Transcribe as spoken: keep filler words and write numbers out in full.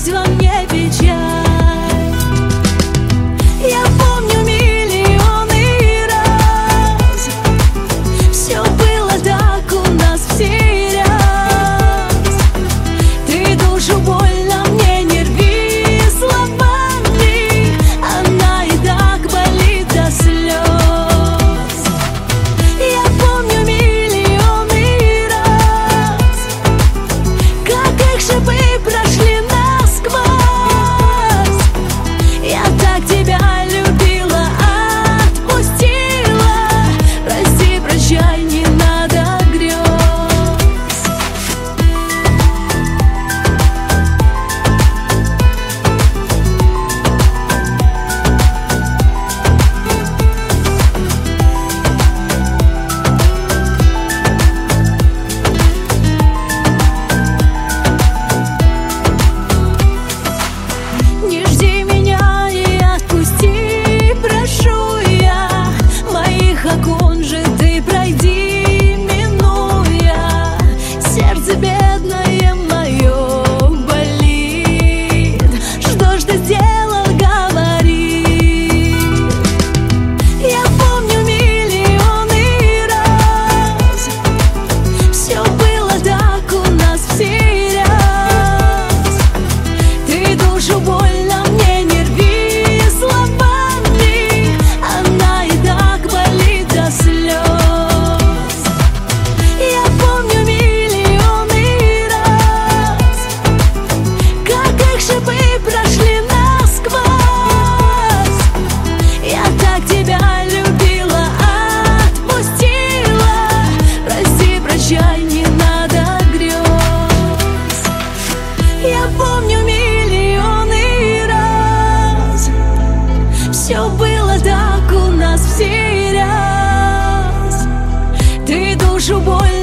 осталась во мне печаль. Я помню миллионы раз, все было так у нас все раз. Ты душу больно мне не рви словами, она и так болит до слез. Я помню миллионы раз, как их шипы прошли насквозь. Я так тебя любила, отпустила. Прости, прощай, не надо грез. Не жди меня и отпусти, прошу я. Моих окон же ты пройди, минуя. Сердце бедное мое болит. Что ж ты сделал, говори. Я помню миллионы раз, все было так у нас все раз. Ты душу больно мне не рви словами, она и так болит до слез. Я помню миллионы раз, как их шипы прошли насквозь. Я так тебя любила, отпустила. Прости, прощай, не надо грез. Я помню миллионы раз, все было так у нас все раз. Ты душу боль